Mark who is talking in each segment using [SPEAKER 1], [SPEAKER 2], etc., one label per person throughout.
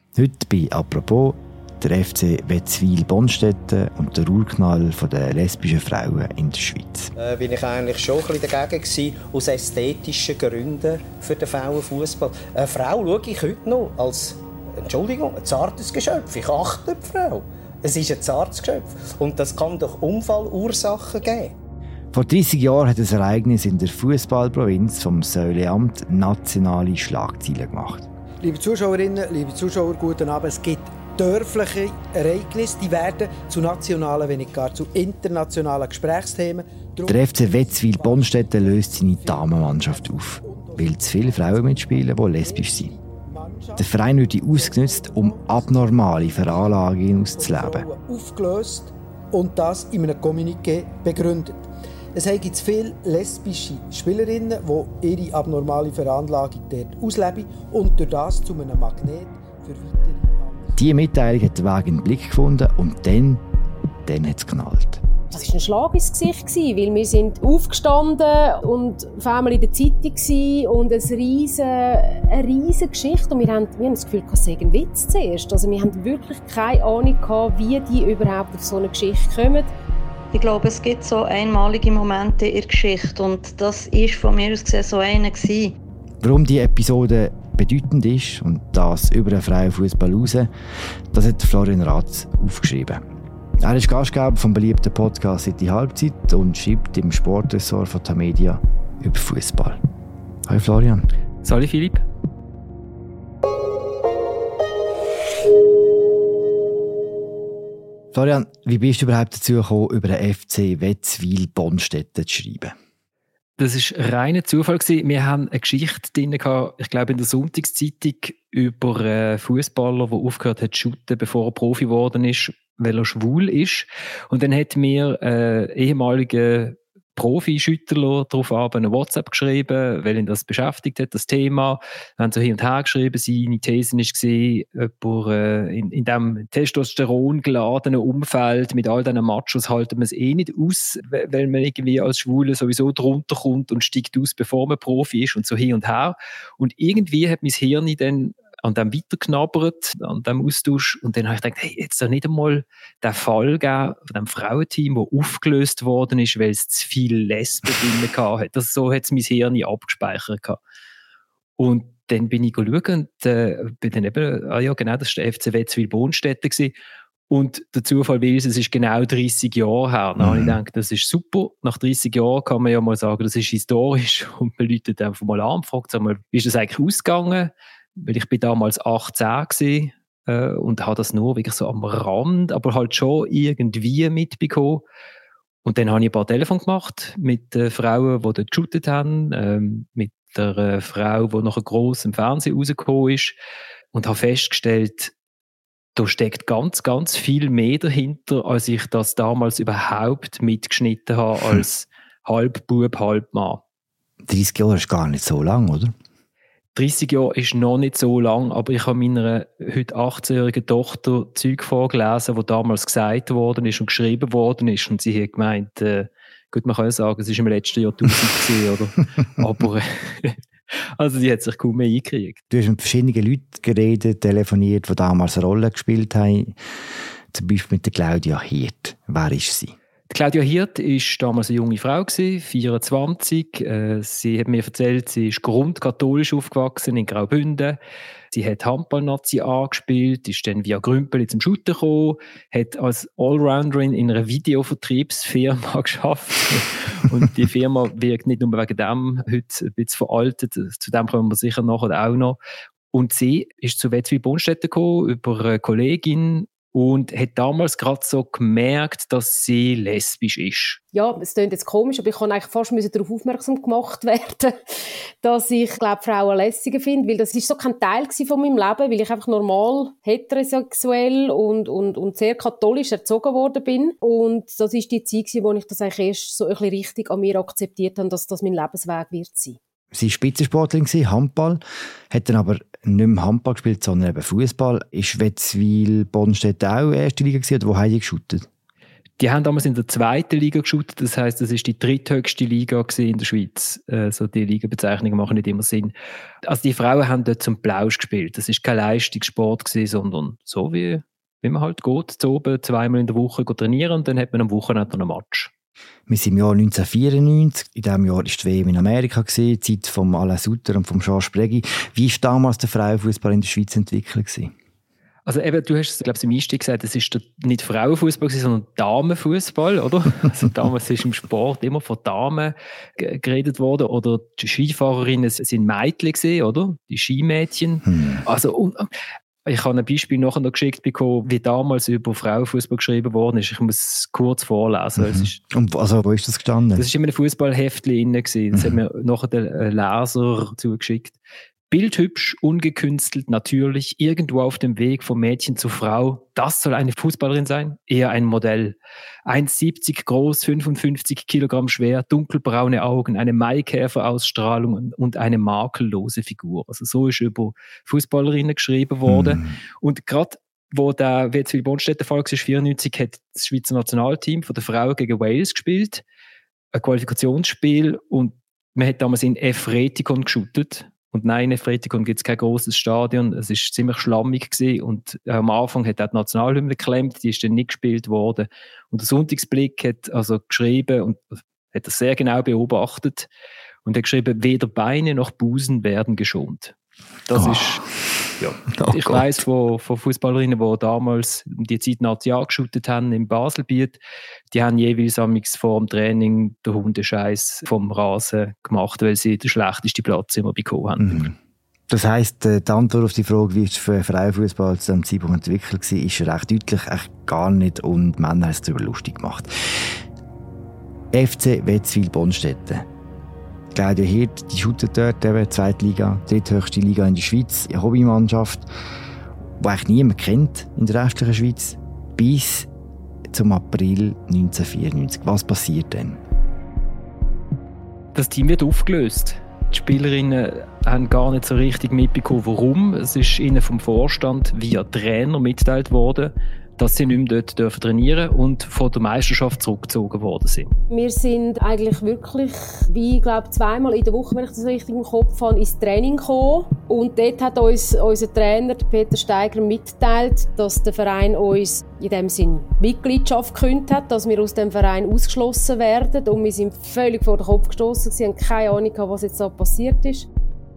[SPEAKER 1] Heute bei «Apropos» der FC Wetzwil-Bonstetten und der Urknall der lesbischen Frauen in der Schweiz.
[SPEAKER 2] Bin ich eigentlich schon ein bisschen dagegen gewesen, aus ästhetischen Gründen für den Frauenfußball. Eine Frau schaue ich heute noch als, Entschuldigung, ein zartes Geschöpf. Ich achte die Frau. Es ist ein zartes Geschöpf. Und das kann doch Unfallursachen geben.
[SPEAKER 1] Vor 30 Jahren hat ein Ereignis in der Fußballprovinz vom Säuleamt nationale Schlagzeilen gemacht.
[SPEAKER 3] Liebe Zuschauerinnen, liebe Zuschauer, guten Abend. Es gibt dörfliche Ereignisse, die werden zu nationalen, wenn nicht gar zu internationalen Gesprächsthemen.
[SPEAKER 1] Der FC Wetzwil-Bonstetten löst seine Damenmannschaft auf, weil zu viele Frauen mitspielen, die lesbisch sind. Der Verein wird ausgenutzt, um abnormale Veranlagungen auszuleben.
[SPEAKER 3] Aufgelöst und das in einem Kommuniqué begründet. Es gibt viele lesbische Spielerinnen, die ihre abnormale Veranlagung dort ausleben und durch das zu einem Magnet für weitere.
[SPEAKER 1] Diese Mitteilung hat den Weg in den Blick gefunden und dann hat es geknallt.
[SPEAKER 4] Das war ein Schlag ins Gesicht, weil wir sind aufgestanden und auf einmal in der Zeitung und eine riesige Geschichte. Und wir haben das Gefühl, es sei ein Witz zuerst. Also wir haben wirklich keine Ahnung gehabt, wie die überhaupt auf so eine Geschichte kommen.
[SPEAKER 5] Ich glaube, es gibt so einmalige Momente in der Geschichte und das war von mir aus gesehen so einer gewesen.
[SPEAKER 1] Warum diese Episode bedeutend ist und das über den Frauenfußball raus, das hat Florian Ratz aufgeschrieben. Er ist Gastgeber vom beliebten Podcast «City Halbzeit» und schreibt im Sportressort von Tamedia über Fußball. Hallo Florian.
[SPEAKER 6] Salut Philipp.
[SPEAKER 1] Florian, wie bist du überhaupt dazu gekommen, über den FC Wetzwil-Bonstetten zu schreiben?
[SPEAKER 6] Das war reiner Zufall. Wir haben eine Geschichte drin, ich glaube in der Sonntagszeitung, über einen Fußballer, der aufgehört hat zu shooten, bevor er Profi geworden ist, weil er schwul ist. Und dann hat mir ein ehemaliger Profi-Schüttler darauf eine WhatsApp geschrieben, weil ihn das beschäftigt hat, das Thema. Wir haben so hin und her geschrieben, seine These war, in diesem Testosteron geladenen Umfeld mit all diesen Machos halten wir es eh nicht aus, weil man irgendwie als Schwule sowieso drunter kommt und steigt aus, bevor man Profi ist und so hin und her. Und irgendwie hat mein Hirn dann an dem weiterknabbert, an dem Austausch. Und dann habe ich gedacht, hey, jetzt doch nicht einmal den Fall gegeben von dem Frauenteam, das aufgelöst worden ist, weil es zu viele Lesben drin hatte. So hat es mein Hirn abgespeichert. Und dann bin ich schauen und bin dann eben, genau, das war der FC Wetzwil-Bonstetten. Und der Zufall will es ist genau 30 Jahre her. Dann habe ich gedacht, das ist super. Nach 30 Jahren kann man ja mal sagen, das ist historisch. Und man läutet einfach mal an und fragt, wie ist das eigentlich ausgegangen? Weil ich bin damals 18 und habe das nur wirklich so am Rand, aber halt schon irgendwie mitbekommen. Und dann habe ich ein paar Telefone gemacht mit Frauen, die dort geshootet haben, mit der Frau, die nachher gross im Fernsehen rausgekommen ist und habe festgestellt, da steckt ganz, ganz viel mehr dahinter, als ich das damals überhaupt mitgeschnitten habe als halb Bub, halb Mann.
[SPEAKER 1] 30 Jahre ist gar nicht so lang, oder?
[SPEAKER 6] 30 Jahre ist noch nicht so lang, aber ich habe meiner heute 18-jährigen Tochter Zeug vorgelesen, was damals gesagt worden ist und geschrieben worden ist. Und sie hat gemeint, gut, man kann ja sagen, es war im letzten Jahrtausend, oder? Aber also sie hat sich kaum mehr eingekriegt.
[SPEAKER 1] Du hast mit verschiedenen Leuten geredet, telefoniert, die damals eine Rolle gespielt haben. Zum Beispiel mit der Claudia Hirt. Wer ist sie?
[SPEAKER 6] Claudia Hirt war damals eine junge Frau, 24. Sie hat mir erzählt, sie ist grundkatholisch aufgewachsen in Graubünden. Sie hat Handball-Nazi angespielt, ist dann via Grümpeli zum Shooten gekommen, hat als Allrounderin in einer Videovertriebsfirma gearbeitet. Und die Firma wirkt nicht nur wegen dem heute ein bisschen veraltet, zu dem kommen wir sicher nachher auch noch. Und sie ist zu Wetzwil-Bonstetten gekommen über eine Kollegin, und hat damals gerade so gemerkt, dass sie lesbisch ist.
[SPEAKER 4] Ja, es klingt jetzt komisch, aber ich konnte eigentlich fast darauf aufmerksam gemacht werden, dass ich, glaube, Frauen lässiger finde, weil das ist so kein Teil von meinem Leben, weil ich einfach normal heterosexuell und sehr katholisch erzogen worden bin. Und das ist die Zeit, wo ich das eigentlich erst so ein bisschen richtig an mir akzeptiert habe, dass das mein Lebensweg wird sein.
[SPEAKER 1] Sie war Spitzensportlerin, Handball, hat dann aber nicht mehr Handball gespielt, sondern eben Fußball. Ist Wetzwil-Bonstetten auch erste Liga gewesen, oder wo haben die geshootet?
[SPEAKER 6] Die haben damals in der 2. Liga geshootet, das heisst, das ist die dritthöchste Liga in der Schweiz. So die Ligabezeichnungen machen nicht immer Sinn. Also die Frauen haben dort zum Plausch gespielt. Das ist kein Leistungssport gewesen, sondern so wie man halt geht, zu oben 2-mal in der Woche trainieren und dann hat man am Wochenende einen Match.
[SPEAKER 1] Wir sind im Jahr 1994. In diesem Jahr war die WM in Amerika, die Zeit von Alain Sutter und von Georges Preggy. Wie war damals der Frauenfußball in der Schweiz entwickelt?
[SPEAKER 6] Also eben, du hast es, glaube ich, im Einstieg gesagt, es ist nicht Frauenfußball, sondern Damenfußball, oder? Also damals ist im Sport immer von Damen geredet worden, oder die Skifahrerinnen sind Mädchen gewesen, oder? Die Skimädchen. Also ich habe ein Beispiel nachher noch geschickt bekommen, wie damals über Frauenfußball geschrieben worden ist. Ich muss es kurz vorlesen. Es ist,
[SPEAKER 1] und also, wo ist das gestanden?
[SPEAKER 6] Das war in einem Fußballheftchen drin. Das hat mir nachher der Leser zugeschickt. Bildhübsch, ungekünstelt, natürlich, irgendwo auf dem Weg vom Mädchen zur Frau. Das soll eine Fußballerin sein? Eher ein Modell. 1,70 groß, 55 Kilogramm schwer, dunkelbraune Augen, eine Maikäferausstrahlung und eine makellose Figur. Also so ist über Fußballerinnen geschrieben worden. Und gerade wo der Wetzwil Bonstetter Fall war, 1994, hat das Schweizer Nationalteam von der Frau gegen Wales gespielt. Ein Qualifikationsspiel. Und man hat damals in Efretikon geshootet. Und nein, in Efretikon gibt es kein grosses Stadion. Es war ziemlich schlammig gewesen. Und am Anfang hat auch die Nationalhymne geklemmt, die ist dann nicht gespielt worden. Und der Sonntagsblick hat also geschrieben und hat das sehr genau beobachtet und hat geschrieben, weder Beine noch Busen werden geschont. Das ist, ja. Ich weiss von Fußballerinnen, die damals um die Zeit Nazi geshootet haben im Baselbiet, die haben jeweils vor dem Training den Hundescheiß vom Rasen gemacht, weil sie den schlechtesten Platz immer bekommen haben.
[SPEAKER 1] Das heisst, die Antwort auf die Frage, wie es für Frauenfußball zu diesem Zeitpunkt entwickelt war, ist recht deutlich, echt gar nicht, und die Männer haben es darüber lustig gemacht. FC Wetzwil Bonstetten. Claudia Hirt, die shootet dort, eben, 2. Liga, dritthöchste Liga in der Schweiz, eine Hobbymannschaft, die eigentlich niemand kennt in der restlichen Schweiz, bis zum April 1994. Was passiert denn?
[SPEAKER 6] Das Team wird aufgelöst. Die Spielerinnen haben gar nicht so richtig mitbekommen, warum. Es ist ihnen vom Vorstand via Trainer mitgeteilt worden, dass sie nicht mehr dort trainieren dürfen und von der Meisterschaft zurückgezogen worden sind.
[SPEAKER 4] Wir sind eigentlich wirklich, wie ich glaube, 2-mal in der Woche, wenn ich das richtig im Kopf habe, ins Training gekommen. Und dort hat uns unser Trainer, Peter Steiger, mitgeteilt, dass der Verein uns in dem Sinn Mitgliedschaft gekündigt hat, dass wir aus dem Verein ausgeschlossen werden. Und wir sind völlig vor den Kopf gestossen, sie haben keine Ahnung, was jetzt da passiert ist.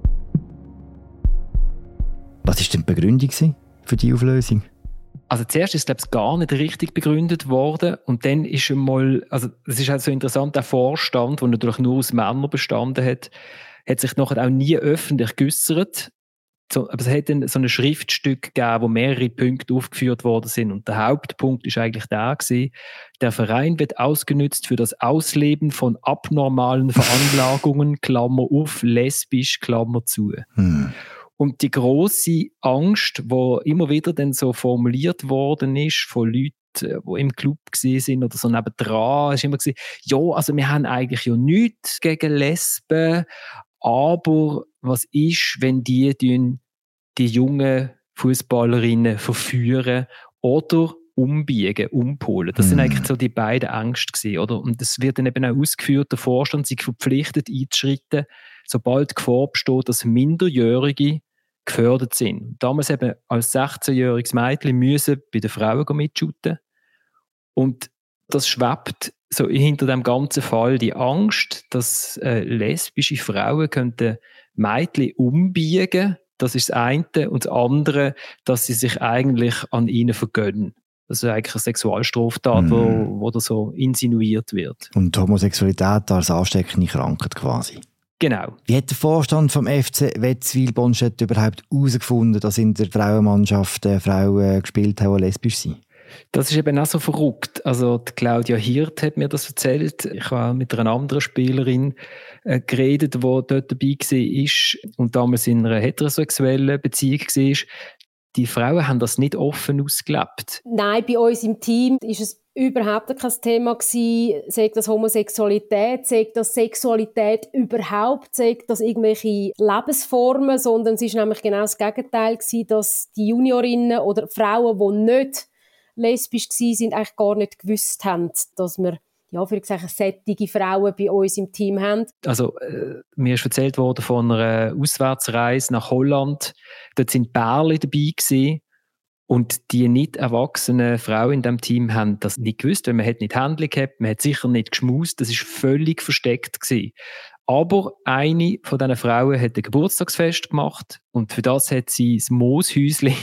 [SPEAKER 1] Was war denn die Begründung für die Auflösung?
[SPEAKER 6] Also zuerst ist es gar nicht richtig begründet worden und dann ist einmal, also es ist halt so interessant, der Vorstand, der natürlich nur aus Männern bestanden hat sich nachher auch nie öffentlich geäussert. Aber es hat dann so ein Schriftstück gegeben, wo mehrere Punkte aufgeführt worden sind und der Hauptpunkt ist eigentlich der gewesen: Der Verein wird ausgenutzt für das Ausleben von abnormalen Veranlagungen, Klammer auf, lesbisch, Klammer zu. Und die grosse Angst, die immer wieder dann so formuliert worden ist von Leuten, die im Club waren oder so nebendran, ist immer gewesen, ja, also wir haben eigentlich ja nichts gegen Lesben, aber was ist, wenn die jungen Fußballerinnen verführen oder umbiegen, umpolen? Das sind eigentlich so die beiden Ängste gewesen, oder? Und das wird dann eben auch ausgeführt, der Vorstand sich verpflichtet einzuschreiten, sobald Gefahr besteht, dass Minderjährige gefördert sind. Damals eben als 16-jähriges Mädchen müssen bei den Frauen mitshooten. Und das schwebt so hinter dem ganzen Fall die Angst, dass lesbische Frauen könnten Mädchen umbiegen. Das ist das eine. Und das andere, dass sie sich eigentlich an ihnen vergönnen. Das ist eigentlich eine Sexualstraftat, wo da so insinuiert wird.
[SPEAKER 1] Und Homosexualität als ansteckende Krankheit quasi.
[SPEAKER 6] Genau.
[SPEAKER 1] Wie hat der Vorstand vom FC Wetzwil Bonstetten überhaupt herausgefunden, dass in der Frauenmannschaft Frauen gespielt haben, die lesbisch sind?
[SPEAKER 6] Das ist eben auch so verrückt. Also die Claudia Hirt hat mir das erzählt. Ich habe mit einer anderen Spielerin geredet, die dort dabei war und damals in einer heterosexuellen Beziehung war. Die Frauen haben das nicht offen ausgelebt.
[SPEAKER 4] Nein, bei uns im Team ist es überhaupt kein Thema gewesen, sagt das Homosexualität, sagt das Sexualität überhaupt, sagt das irgendwelche Lebensformen, sondern es ist nämlich genau das Gegenteil gewesen, dass die Juniorinnen oder Frauen, die nicht lesbisch waren, eigentlich gar nicht gewusst haben, dass wir sättige Frauen bei uns im Team haben.
[SPEAKER 6] Also, mir ist erzählt worden von einer Auswärtsreise nach Holland. Dort sind Pärchen dabei gewesen. Und die nicht erwachsenen Frauen in diesem Team haben das nicht gewusst, weil man hat nicht Händchen gehabt, man hat sicher nicht geschmust, das war völlig versteckt gewesen. Aber eine von diesen Frauen hat ein Geburtstagsfest gemacht und für das hat sie das Mooshäuschen,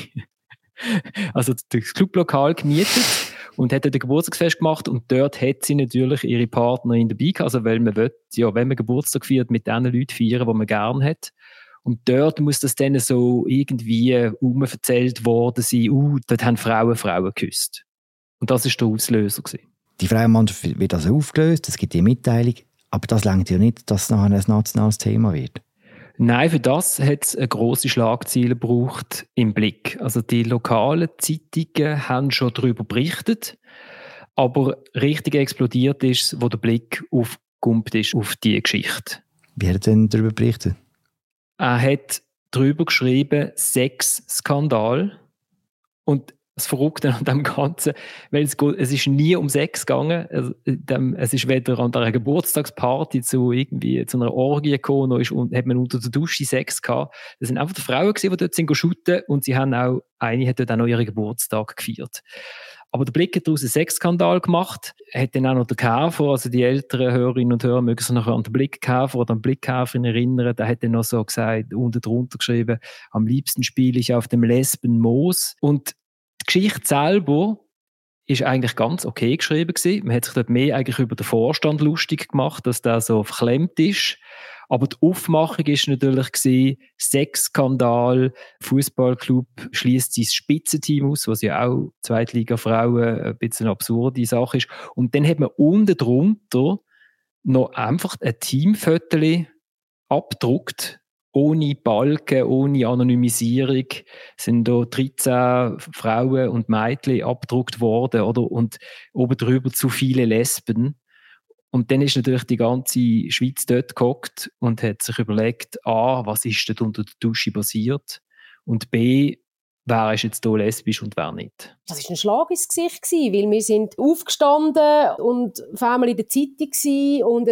[SPEAKER 6] also das Clublokal, gemietet und hat ein Geburtstagsfest gemacht und dort hat sie natürlich ihre Partnerin dabei gehabt, also weil man will, ja, wenn man Geburtstag feiert, mit den Leuten feiern, die man gerne hat. Und dort muss das dann so irgendwie erzählt worden sein, dort haben Frauen geküsst. Und das war der Auslöser gewesen.
[SPEAKER 1] Die Frauenmannschaft wird also aufgelöst, es gibt die Mitteilung, aber das reicht ja nicht, dass es nachher ein nationales Thema wird.
[SPEAKER 6] Nein, für das hat es eine grosse Schlagzeile gebraucht im Blick. Also die lokalen Zeitungen haben schon darüber berichtet, aber richtig explodiert ist es, wo der Blick aufgekommen ist auf diese Geschichte.
[SPEAKER 1] Wie hat er denn darüber berichtet?
[SPEAKER 6] Er hat darüber geschrieben, Sexskandal. Und das Verrückte an dem Ganzen, weil es ist nie um Sex gegangen. Es ist weder an einer Geburtstagsparty zu einer Orgie gekommen, und hat man unter der Dusche Sex gehabt. Das sind einfach die Frauen gewesen, die dort sind shooten, und eine hat dort auch noch ihren Geburtstag gefeiert. Aber der Blick hat daraus einen Sexskandal gemacht. Er hat dann auch noch den Käfer, also die älteren Hörerinnen und Hörer mögen sich noch an den Blickkäfer oder an den Blickkäferin erinnern. Der hat dann noch so gesagt, unten drunter geschrieben, am liebsten spiele ich auf dem Lesbenmoos. Und die Geschichte selber ist eigentlich ganz okay geschrieben gewesen. Man hat sich dort mehr eigentlich über den Vorstand lustig gemacht, dass der so verklemmt ist. Aber die Aufmachung ist natürlich gewesen, Sexskandal, Fußballclub schließt sein Spitzenteam aus, was ja auch Zweitliga-Frauen ein bisschen eine absurde Sache ist. Und dann hat man unten drunter noch einfach ein Teamfoto abgedruckt, ohne Balken, ohne Anonymisierung, sind da 13 Frauen und Mädchen abgedruckt worden, oder? Und oben drüber zu viele Lesben. Und dann ist natürlich die ganze Schweiz dort gehockt und hat sich überlegt, A, was ist dort unter der Dusche passiert? Und B, wer ist jetzt hier lesbisch und wer nicht?
[SPEAKER 4] Das war ein Schlag ins Gesicht, weil wir sind aufgestanden und auf einmal in der Zeitung waren und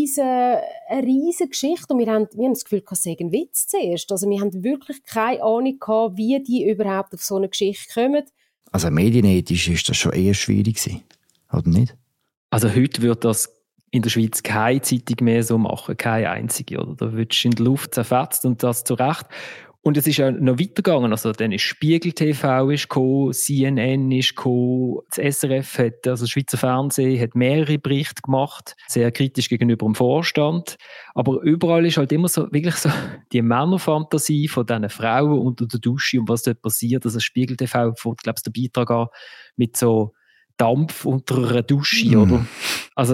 [SPEAKER 4] eine riesige Geschichte. Und wir haben das Gefühl, es sei ein Witz zuerst. Also wir haben wirklich keine Ahnung gehabt, wie die überhaupt auf so eine Geschichte kommen.
[SPEAKER 1] Also medienethisch ist das schon eher schwierig gewesen, oder nicht?
[SPEAKER 6] Also heute wird das in der Schweiz keine Zeitung mehr so machen, keine einzige. Oder? Da wird es in der Luft zerfetzt und das zu Recht. Und es ist ja noch weitergegangen. Also dann ist Spiegel TV gekommen, CNN ist gekommen, das SRF hat, also das Schweizer Fernsehen hat mehrere Berichte gemacht, sehr kritisch gegenüber dem Vorstand. Aber überall ist halt immer so, wirklich so die Männerfantasie von diesen Frauen unter der Dusche und was dort passiert. Also Spiegel TV fängt, glaube ich, den Beitrag an mit so Dampf unter einer Dusche, oder? Also,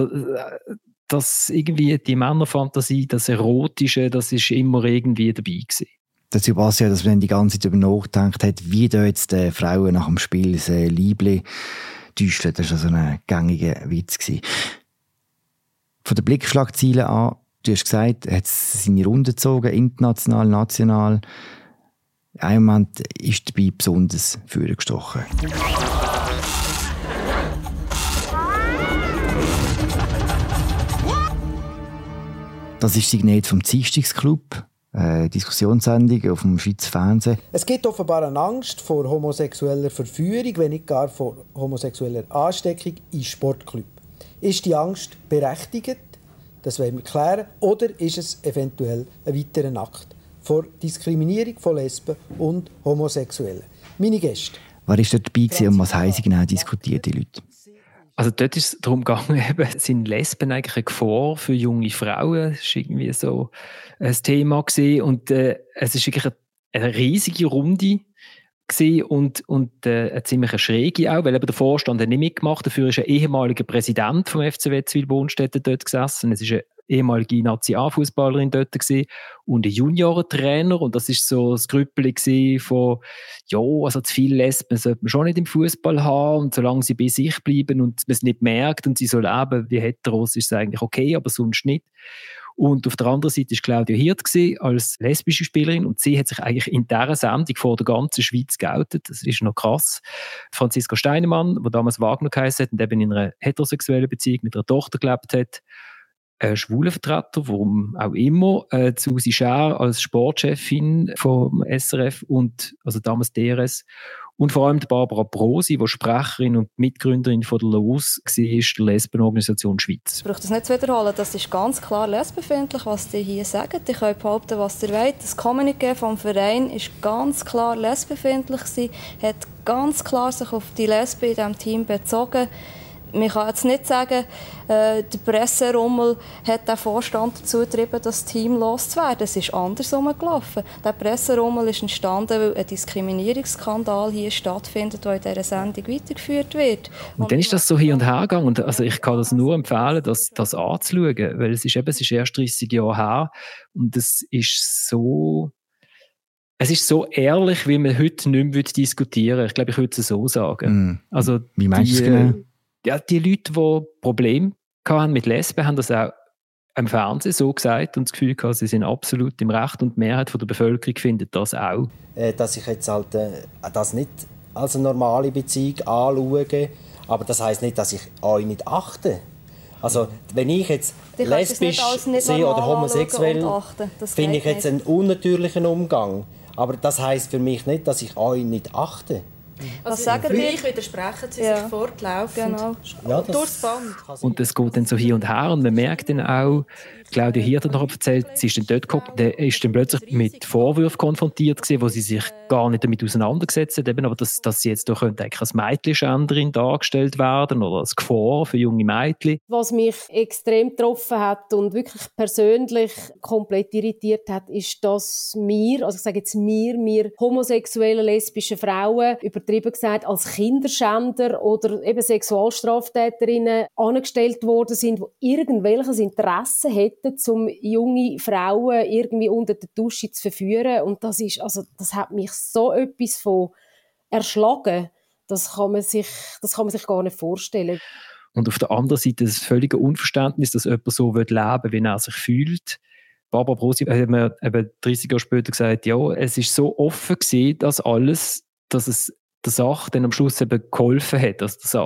[SPEAKER 6] das irgendwie, die Männerfantasie, das Erotische, das ist immer irgendwie dabei gewesen.
[SPEAKER 1] Dazu passt ja, dass man die ganze Zeit darüber nachgedacht hat, wie da jetzt Frauen nach dem Spiel das Liebli täuschen. Das war so ein gängiger Witz gewesen. Von den Blickschlagzeilen an, du hast gesagt, er hat seine Runde gezogen, international, national. In einem Moment ist dabei besonders vorgestochen. Das ist Signet vom Dienstagsclub, eine Diskussionssendung auf dem Schweizer Fernsehen.
[SPEAKER 3] Es gibt offenbar eine Angst vor homosexueller Verführung, wenn nicht gar vor homosexueller Ansteckung in Sportclub. Ist die Angst berechtigt? Das wollen wir klären. Oder ist es eventuell ein weiterer Akt vor Diskriminierung von Lesben und Homosexuellen? Meine Gäste.
[SPEAKER 1] Wer war dort dabei und was haben sie genau diskutiert, die Leute?
[SPEAKER 6] Also dort ist es darum gegangen, sind Lesben eigentlich eine Gefahr für junge Frauen? Das war irgendwie so ein Thema gewesen. Und es ist wirklich eine riesige Runde gewesen und eine ziemlich schräge auch, weil eben der Vorstand hat nicht mitgemacht. Dafür ist ein ehemaliger Präsident vom FCW Zwil-Bonstetten dort gesessen. Es ist eine ehemalige Nazi-A-Fußballerin dort gewesen und ein Juniorentrainer. Und das ist so das Grüppeli von, ja, also zu viele Lesben sollte man schon nicht im Fußball haben und solange sie bei sich bleiben und man es nicht merkt und sie so leben wie Heteros, ist es eigentlich okay, aber sonst nicht. Und auf der anderen Seite war Claudia Hirt als lesbische Spielerin und sie hat sich eigentlich in dieser Sendung vor der ganzen Schweiz geoutet. Das ist noch krass. Franziska Steinemann, die damals Wagner geheißen hat und eben in einer heterosexuellen Beziehung mit einer Tochter gelebt hat, ein schwuler Vertreter, warum auch immer, Susi Schär als Sportchefin vom SRF und also damals DRS und vor allem Barbara Brosi, die Sprecherin und Mitgründerin von der LOS war, der Lesbenorganisation Schweiz.
[SPEAKER 5] Ich brauche das nicht zu wiederholen, das ist ganz klar lesbenfeindlich, was die hier sagen. Ich kann behaupten, was ihr wollt. Das Kommuniqué vom Verein war ganz klar lesbenfeindlich, hat ganz klar sich auf die Lesben in diesem Team bezogen. Man kann jetzt nicht sagen, der Presserummel hat den Vorstand dazu getrieben, das Team loszuwerden. Es ist andersrum gelaufen. Der Presserummel ist entstanden, weil ein Diskriminierungsskandal hier stattfindet, der in dieser Sendung weitergeführt wird.
[SPEAKER 6] Und dann ist das so hin und her gegangen. Und also ich kann das nur empfehlen, das anzuschauen, weil es ist erst 30 Jahre her und es ist so ehrlich, wie man heute nicht mehr diskutieren würde. Ich glaube, ich würde es so sagen. Also
[SPEAKER 1] wie meinst du es genau?
[SPEAKER 6] Ja, die Leute, die Probleme hatten mit Lesben, haben das auch im Fernsehen so gesagt und das Gefühl gehabt, sie sind absolut im Recht und die Mehrheit der Bevölkerung findet das auch.
[SPEAKER 2] Dass ich jetzt halt das nicht als eine normale Beziehung anschaue, aber das heisst nicht, dass ich euch nicht achte. Also, wenn ich jetzt lesbisch sehe oder homosexuell, finde ich jetzt einen unnatürlichen Umgang. Aber das heisst für mich nicht, dass ich euch nicht achte.
[SPEAKER 7] Was sagen die? Ich widersprechen sie sich fortlaufend.
[SPEAKER 5] Genau.
[SPEAKER 2] Ja,
[SPEAKER 7] durchs Band.
[SPEAKER 6] Und es geht dann so hin und her und man merkt dann auch, Claudia Hirt hat noch erzählt, sie ist dann dort gekommen, der ist dann plötzlich mit Vorwürfen konfrontiert gewesen, wo sie sich gar nicht damit auseinandergesetzt hat, eben, aber dass sie jetzt doch könnte als Mädchenschänderin dargestellt werden oder als Gefahr für junge Mädchen.
[SPEAKER 4] Was mich extrem getroffen hat und wirklich persönlich komplett irritiert hat, ist, dass wir homosexuelle, lesbische Frauen, übertrieben gesagt, als Kinderschänder oder eben Sexualstraftäterinnen angestellt worden sind, die irgendwelches Interesse hätten, um junge Frauen irgendwie unter der Dusche zu verführen. Und das hat mich so etwas von erschlagen. Das kann man sich gar nicht vorstellen.
[SPEAKER 6] Und auf der anderen Seite das völlige Unverständnis, dass jemand so leben will, wie er sich fühlt. Barbara Brosi hat mir eben 30 Jahre später gesagt, ja, es ist so offen gewesen, dass es der Sache dann am Schluss eben geholfen hat.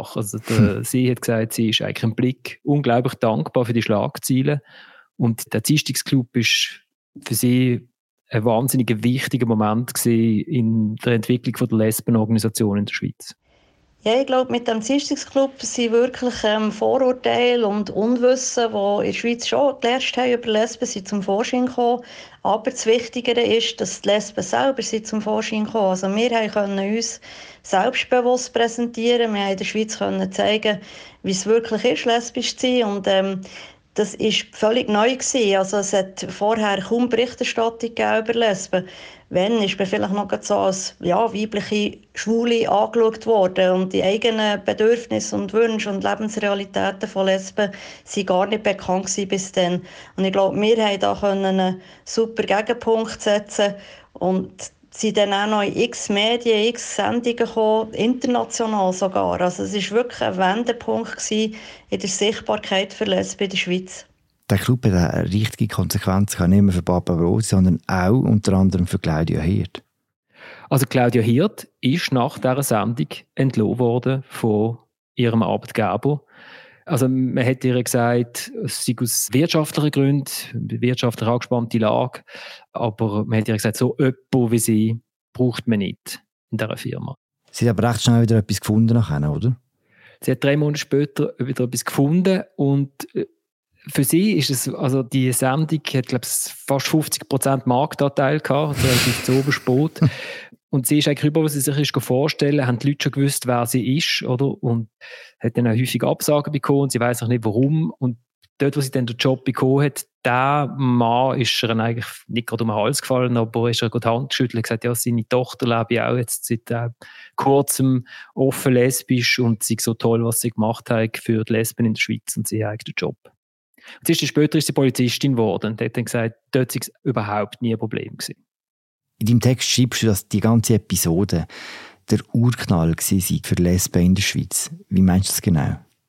[SPEAKER 6] Sie hat gesagt, sie ist eigentlich im Blick unglaublich dankbar für die Schlagzeilen. Und der Dienstagsclub ist für sie ein wahnsinnig wichtiger Moment gewesen in der Entwicklung der Lesbenorganisation in der Schweiz.
[SPEAKER 5] Ja, ich glaube, mit dem Dienstagsclub sind wirklich Vorurteile und Unwissen, die in der Schweiz schon gelernt haben über Lesben, sind zum Vorschein gekommen. Aber das Wichtigere ist, dass die Lesben selber sind zum Vorschein gekommen. Also wir können uns selbstbewusst präsentieren. Wir haben in der Schweiz können zeigen, wie es wirklich ist, lesbisch zu sein. Und das war völlig neu gewesen. Also es hat vorher kaum Berichterstattung über Lesben. Wenn, ist man vielleicht noch so als weibliche Schwule angeschaut worden. Und die eigenen Bedürfnisse und Wünsche und Lebensrealitäten von Lesben waren gar nicht bekannt gewesen bis dann. Und ich glaube, wir haben da einen super Gegenpunkt setzen und sind dann auch noch in x Medien, x Sendungen gekommen, international sogar. Also es war wirklich ein Wendepunkt in der Sichtbarkeit für Lesben in der Schweiz.
[SPEAKER 1] Der Club hat eine richtige Konsequenz, nicht nur für Barbara Brosi, sondern auch unter anderem für Claudia Hirt.
[SPEAKER 6] Also Claudia Hirt ist nach dieser Sendung entlassen worden von ihrem Arbeitgeber. Also man hat ihr gesagt, es sei aus wirtschaftlichen Gründen, wirtschaftlich angespannte Lage, aber man hat ihr gesagt, so jemand wie sie braucht man nicht in dieser Firma.
[SPEAKER 1] Sie hat aber recht schnell wieder etwas gefunden nachher, oder?
[SPEAKER 6] Sie hat 3 Monate später wieder etwas gefunden und für sie ist es, also die Sendung hat, glaube ich, fast 50% Marktanteil gehabt, also relativ zu oberspät. Und sie ist eigentlich über, was sie sich vorstellen, haben die Leute schon gewusst, wer sie ist, oder? Und hat dann auch häufig Absagen bekommen und sie weiss auch nicht, warum. Und dort, wo sie dann den Job bekommen hat, der Mann ist ihr eigentlich nicht gerade um den Hals gefallen, aber ist ihr die Hand geschüttelt und gesagt, ja, seine Tochter lebt ja auch jetzt seit kurzem offen lesbisch und sie ist so toll, was sie gemacht hat für die Lesben in der Schweiz und sie hat eigentlich den Job. Und später ist sie Polizistin geworden und hat dann gesagt, dort war es überhaupt nie ein Problem gewesen.
[SPEAKER 1] In deinem Text schreibst du, dass die ganze Episode der Urknall war für Lesben in der Schweiz. Wie meinst du das genau?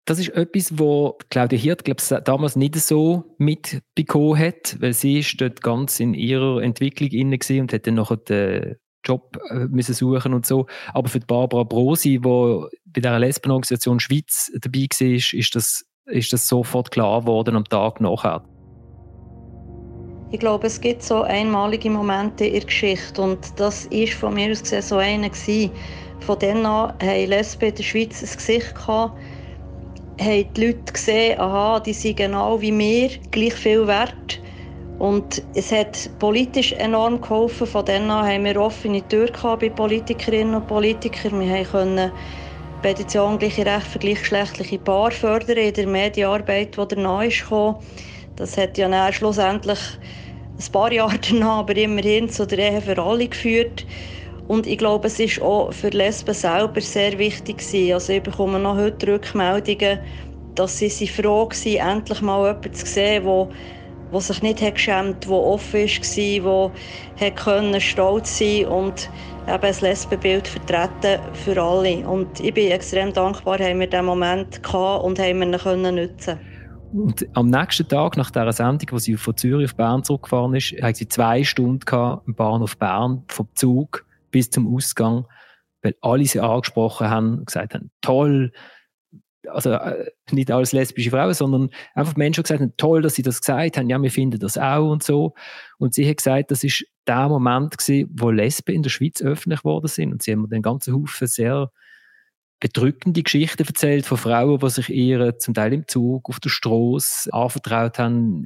[SPEAKER 6] Das ist etwas, wo Claudia Hirt, glaube ich, damals nicht so mitbekommen hat, weil sie ist dort ganz in ihrer Entwicklung inne gewesen und hat dann nachher den Job müssen suchen und so. Aber für die Barbara Brosi, die bei dieser Lesbenorganisation Schweiz dabei war, ist das sofort klar geworden am Tag nachher.
[SPEAKER 5] Ich glaube, es gibt so einmalige Momente in der Geschichte und das war von mir aus gesehen so einer gewesen. Von dann an haben Lesben in der Schweiz ein Gesicht gehabt, haben die Leute gesehen, aha, die sind genau wie wir, gleich viel wert. Und es hat politisch enorm geholfen. Von dann an haben wir offene Türen bei Politikerinnen und Politikern. Wir konnten die Petition «Gleiche Rechte für gleichgeschlechtliche Paare» fördern in der Medienarbeit, die danach kam. Das hat ja dann schlussendlich ein paar Jahre danach, aber immerhin zu der Ehe für alle geführt. Und ich glaube, es war auch für Lesben selber sehr wichtig gewesen. Also ich bekomme noch heute Rückmeldungen, dass sie froh waren, endlich mal jemanden zu sehen, der sich nicht geschämt hat, der offen war, der stolz sein und eben ein Lesbenbild vertreten für alle. Und ich bin extrem dankbar, haben wir diesen Moment gehabt und haben ihn nutzen.
[SPEAKER 6] Und am nächsten Tag, nach dieser Sendung, wo sie von Zürich auf Bern zurückgefahren ist, hatten sie 2 Stunden im Bahnhof Bern, vom Zug bis zum Ausgang, weil alle sie angesprochen haben und gesagt haben, toll, also nicht alles lesbische Frauen, sondern einfach Menschen, die gesagt haben, toll, dass sie das gesagt haben, ja, wir finden das auch und so. Und sie hat gesagt, das ist der Moment gewesen, wo Lesben in der Schweiz öffentlich geworden sind. Und sie haben mir den ganzen Haufen sehr bedrückende Geschichten erzählt von Frauen, die sich ihr zum Teil im Zug, auf der Strasse anvertraut haben.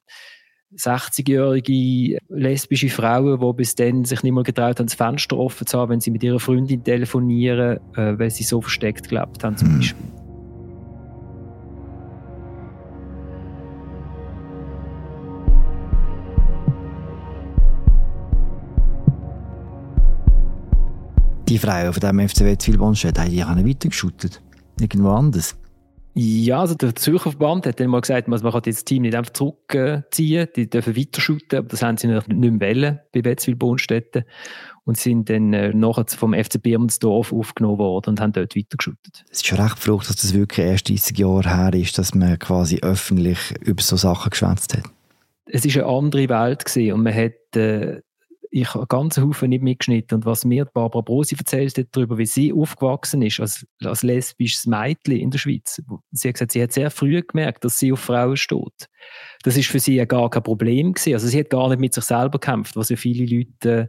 [SPEAKER 6] 60-jährige lesbische Frauen, die bis dann sich nicht mehr getraut haben, das Fenster offen zu haben, wenn sie mit ihrer Freundin telefonieren, weil sie so versteckt gelebt haben, zum Beispiel.
[SPEAKER 1] Die Frauen von dem FCW Zwil-Bonstedt, haben die weitergeschuttet? Irgendwo anders?
[SPEAKER 6] Ja, also der Zürcher Verband hat dann mal gesagt, man kann das Team nicht einfach zurückziehen, die dürfen weiter shooten, aber das haben sie nicht mehr wollen bei Wetzwil-Bonstetten und sind dann nachher vom FC Birmensdorf aufgenommen worden und haben dort weiter geshootet. Es
[SPEAKER 1] ist schon recht verrückt, dass das wirklich erst 30 Jahre her ist, dass man quasi öffentlich über so Sachen geschwätzt hat.
[SPEAKER 6] Es war eine andere Welt gewesen und man hat ich habe ganz Haufen nicht mitgeschnitten. Und was mir Barbara Brosi erzählt hat darüber, wie sie aufgewachsen ist als lesbisches Mädchen in der Schweiz. Sie hat gesagt, sie hat sehr früh gemerkt, dass sie auf Frauen steht. Das ist für sie ja gar kein Problem gewesen. Also sie hat gar nicht mit sich selber gekämpft, was ja viele Leute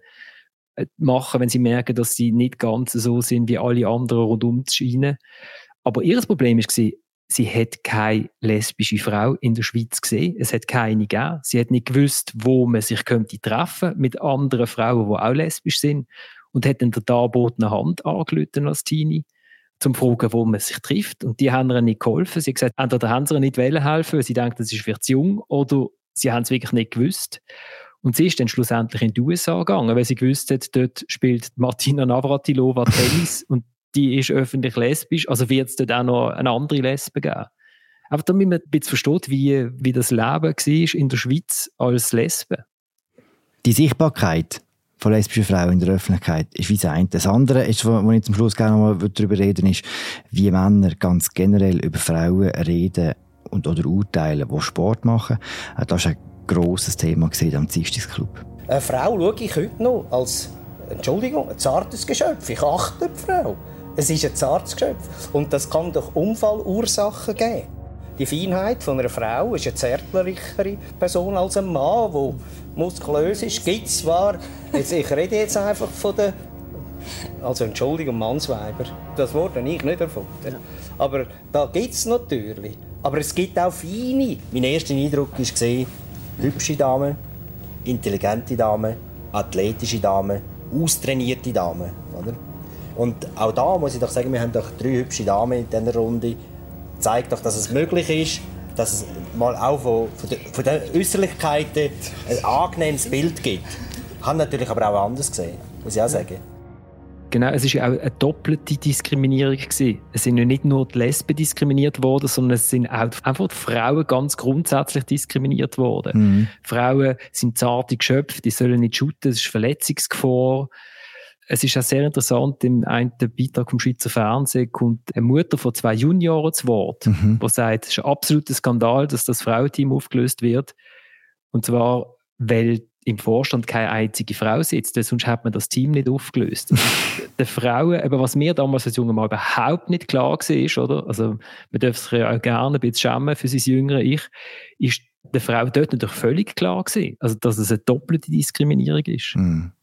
[SPEAKER 6] machen, wenn sie merken, dass sie nicht ganz so sind wie alle anderen rundum scheinen. Aber ihr Problem war, sie hat keine lesbische Frau in der Schweiz gesehen. Es hat keine gegeben. Sie hat nicht gewusst, wo man sich treffen könnte mit anderen Frauen, die auch lesbisch sind. Und hat dann der darbotenen Hand angerufen als Teenie, zum zu fragen, wo man sich trifft. Und die haben ihr nicht geholfen. Sie hat gesagt, entweder haben sie ihr nicht helfen, weil sie denken, das ist vielleicht zu jung, oder sie haben es wirklich nicht gewusst. Und sie ist dann schlussendlich in die USA gegangen, weil sie gewusst hat, dort spielt Martina Navratilova Tennis und die ist öffentlich lesbisch, also wird es dort auch noch eine andere Lesbe geben. Aber damit man ein bisschen versteht, wie das Leben war in der Schweiz als Lesbe.
[SPEAKER 1] Die Sichtbarkeit von lesbischen Frauen in der Öffentlichkeit ist wie das eine. Das andere, ist, wo ich zum Schluss gerne noch mal darüber reden, ist, wie Männer ganz generell über Frauen reden oder urteilen, die Sport machen. Das war ein grosses Thema am Dienstagsclub.
[SPEAKER 2] Eine Frau schaue ich heute noch als, Entschuldigung, ein zartes Geschöpf. Ich achte die Frau. Es ist ein zartes Geschöpf. Und das kann durch Unfallursachen geben. Die Feinheit von einer Frau ist eine zärtlichere Person als ein Mann, der muskulös ist. Gibt es zwar, ich rede jetzt einfach von den, also Entschuldigung, Mannsweiber. Das Wort habe ich nicht erfunden. Ja. Aber da gibt es natürlich. Aber es gibt auch feine.
[SPEAKER 8] Mein erster Eindruck war, hübsche Damen, intelligente Damen, athletische Damen, austrainierte Damen. Oder? Und auch da muss ich doch sagen, wir haben doch 3 hübsche Damen in dieser Runde. Zeigt doch, dass es möglich ist, dass es mal auch von den Äußerlichkeiten ein angenehmes Bild gibt. Ich habe natürlich aber auch anders gesehen, muss ich auch sagen.
[SPEAKER 6] Genau, es war ja auch eine doppelte Diskriminierung gewesen. Es sind ja nicht nur die Lesben diskriminiert worden, sondern es sind auch einfach die Frauen ganz grundsätzlich diskriminiert worden. Frauen sind zarte Geschöpfe, die sollen nicht shooten, es ist Verletzungsgefahr. es ist auch sehr interessant, im einen Beitrag vom Schweizer Fernsehen kommt eine Mutter von 2 Junioren zu Wort, die sagt, es ist ein absoluter Skandal, dass das Frauenteam aufgelöst wird. Und zwar, weil im Vorstand keine einzige Frau sitzt, sonst hat man das Team nicht aufgelöst. Den Frauen, eben was mir damals als junger Mann überhaupt nicht klar war, oder? Also, man darf sich ja auch gerne ein bisschen schämen für sein jüngeres Ich, ist der Frau dort natürlich völlig klar gewesen. Also, dass es eine doppelte Diskriminierung ist.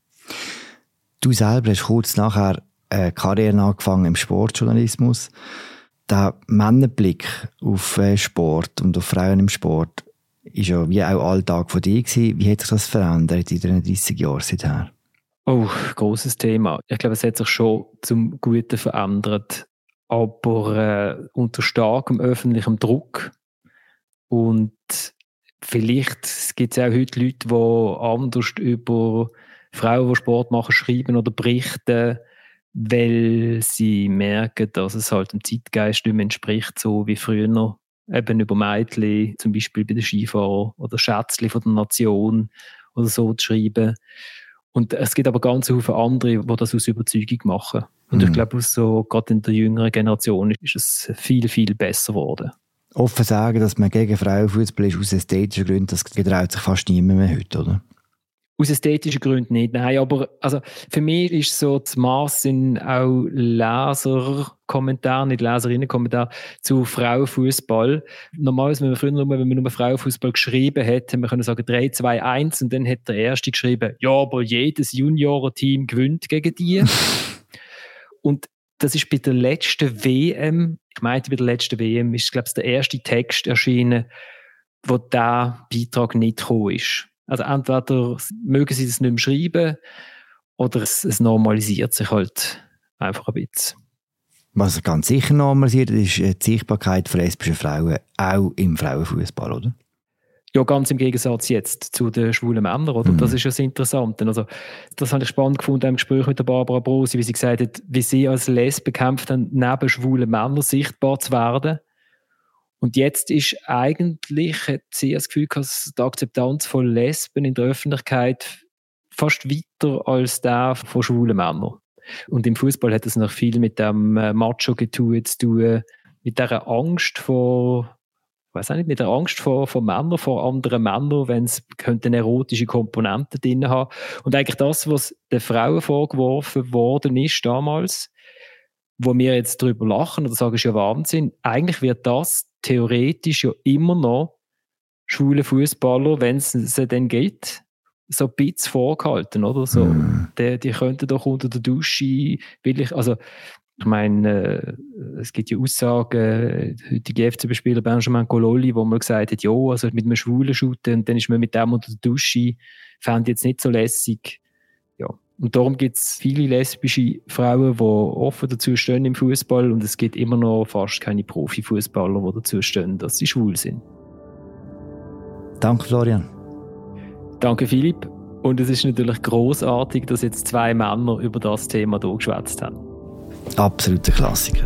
[SPEAKER 1] Du selber hast kurz nachher eine Karriere angefangen im Sportjournalismus. Der Männerblick auf Sport und auf Frauen im Sport ist ja wie auch Alltag von dir gewesen. Wie hat sich das verändert in den 30 Jahren seither?
[SPEAKER 6] Oh, grosses Thema. Ich glaube, es hat sich schon zum Guten verändert, aber unter starkem öffentlichem Druck. Und vielleicht gibt es auch heute Leute, die anders über Frauen, die Sport machen, schreiben oder berichten, weil sie merken, dass es halt dem Zeitgeist nicht mehr entspricht, so wie früher. Eben über Mädchen, zum Beispiel bei den Skifahrern oder Schätzchen von der Nation oder so zu schreiben. Und es gibt aber ganz viele andere, die das aus Überzeugung machen. Und ich glaube, so, gerade in der jüngeren Generation ist es viel, viel besser geworden.
[SPEAKER 1] Offen sagen, dass man gegen Frauenfußball ist aus ästhetischen Gründen, das getraut sich fast niemand mehr heute, oder?
[SPEAKER 6] Aus ästhetischen Gründen nicht, nein, aber also für mich ist so das Maß in auch Leserkommentare, nicht Leserinnenkommentare zu Frauenfußball. Normalerweise, wenn man nur Frauenfußball geschrieben hätte, man können sagen 3, 2, 1 und dann hat der Erste geschrieben, ja, aber jedes Juniorenteam gewinnt gegen die. Und das ist bei der letzten WM, ich meinte bei der letzten WM, ist, glaube ich, der erste Text erschienen, wo dieser Beitrag nicht gekommen ist. Also entweder mögen sie das nicht mehr schreiben oder es normalisiert sich halt einfach ein bisschen.
[SPEAKER 1] Was ganz sicher normalisiert, ist die Sichtbarkeit von lesbischen Frauen auch im Frauenfußball, oder?
[SPEAKER 6] Ja, ganz im Gegensatz jetzt zu den schwulen Männern, oder? Das ist ja das Interessante. Also, das habe ich spannend gefunden im Gespräch mit der Barbara Brosi, wie sie gesagt hat, wie sie als Lesbe gekämpft haben, neben schwulen Männern sichtbar zu werden. Und jetzt ist eigentlich, hat sie das Gefühl, dass die Akzeptanz von Lesben in der Öffentlichkeit fast weiter als der von schwulen Männern. Und im Fußball hat das noch viel mit dem Macho-Getue zu tun, mit dieser Angst vor, ich weiß auch nicht, mit der Angst vor Männern, vor anderen Männern, wenn es eine erotische Komponente drin haben. Und eigentlich das, was den Frauen vorgeworfen worden ist damals, wo wir jetzt darüber lachen oder sagen, ist ja Wahnsinn, eigentlich wird das theoretisch ja immer noch schwule Fußballer, wenn es sie dann gibt, so ein bisschen vorgehalten, oder? So, die könnten doch unter der Dusche, ich meine, es gibt ja Aussagen, der heutige FCB-Spieler Benjamin Cololli, wo man gesagt hat, ja, also mit einem Schwulen shooten und dann ist man mit dem unter der Dusche, fände ich jetzt nicht so lässig. Ja. Und darum gibt es viele lesbische Frauen, die offen dazu stehen im Fußball und es gibt immer noch fast keine Profifußballer, die dazu stehen, dass sie schwul sind.
[SPEAKER 1] Danke, Florian.
[SPEAKER 6] Danke, Philipp. Und es ist natürlich grossartig, dass jetzt 2 Männer über das Thema hier geschwätzt haben.
[SPEAKER 1] Absoluter Klassiker.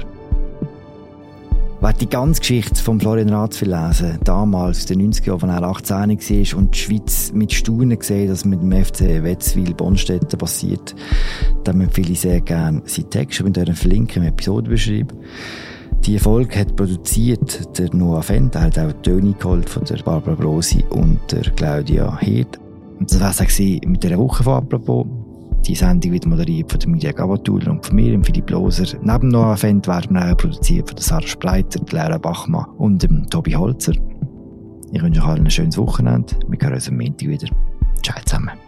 [SPEAKER 1] Wer die ganze Geschichte von Florian Raths lesen, damals in den 90er Jahren, als er 18 war und die Schweiz mit Staunen gesehen, dass mit dem FC Wetzwil-Bonstetten passiert, dann empfehle ich sehr gerne seinen Text. Wir können verlinken im Episodenbeschreibung. Die Folge hat produziert der Noah Fendt. Er hat auch die Töne geholt von der Barbara Brosi und der Claudia Hirt. Und das war es auch mit dieser Woche von «Apropos». Die Sendung wird moderiert von der Mirja Gabatuller und von mir, dem Philipp Loser. Neben Noah Fendt werden wir auch produziert von der Sarah Spreiter, der Laura Bachmann und dem Tobi Holzer. Ich wünsche euch allen ein schönes Wochenende. Wir hören uns am Montag wieder. Ciao zusammen.